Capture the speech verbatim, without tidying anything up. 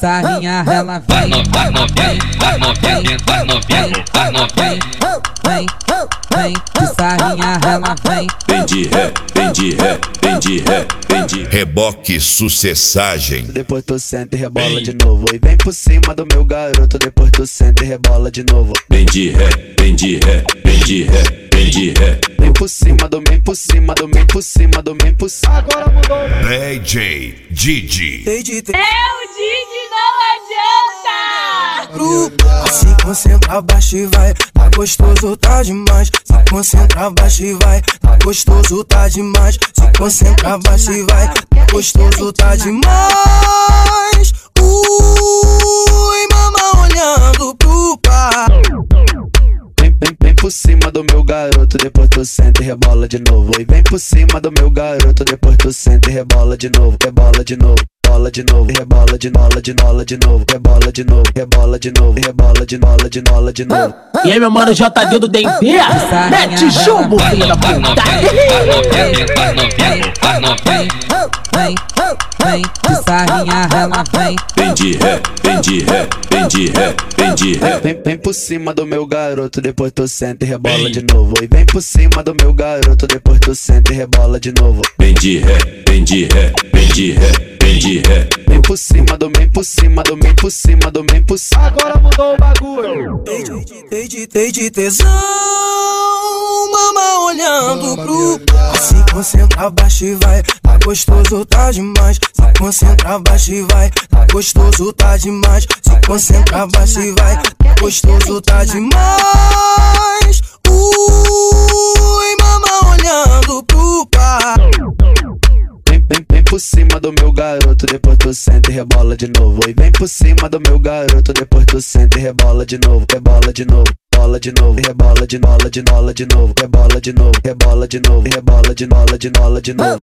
sarrinha, ela vem. Vai novinha, vai novinha, vai novinha, vai novinha. Vem, vem, de sarrinha, ela vem. Vem de ré, vem de ré, vem de ré, vem de Reboque Sucessagem. Depois tu senta e rebola de novo. E vem por cima do meu garoto. Depois tu senta e rebola de novo. Vem de ré, vem de ré, vem de ré, vem de ré. Vem por cima do, vem por cima do, vem por cima do, vem por cima. Agora mudou. D J Didi. É o Didi, não adianta! Grupo, se concentra, baixa e vai. Tá gostoso, tá demais. Se concentra, baixa e vai. Tá gostoso, tá demais. Se concentra, baixa e vai. Tá gostoso, tá demais. Ui, mama olhando pro pai. Vem, vem, vem por cima do meu garoto. Depois tu senta e rebola de novo. E vem por cima do meu garoto. Depois tu senta e rebola de novo. Rebola de novo. Rebola de novo, rebola de nola de nola de novo, rebola de novo, rebola de novo, rebola de nola de nola de novo. E aí, meu mano J D do D N T? Mete chumbo, filha da puta! Vai novinha, vai novinha, vai novinha. Vem, vem, de sarrinha, ela vem. Vem de ré, vem de ré, vem de ré, vem de ré. Vem, vem por cima do meu garoto, depois tu senta e rebola de novo. E vem por cima do meu garoto, depois tu senta e rebola de novo. Vem de ré, vem de ré, vem de ré, vem de ré. Vem por cima do, vem por cima do, vem por cima do, vem por cima. Agora mudou o bagulho. Tem de, tem de tesão, mama olhando pro pai. Se concentra, baixa e vai. Tá gostoso, tá demais. Se concentra, baixa e vai. Tá gostoso, tá demais. Se concentra, baixa e vai. Tá gostoso, tá demais. Ui, mama olhando pro pai. Vem, vem, vem por cima do meu garoto, depois tu senta e rebola de novo. E vem por cima do meu garoto, depois tu senta e rebola de novo. Rebola de novo, bola de novo, rebola de nola de nola de novo, rebola de novo, rebola de novo, rebola de nola de nola de novo.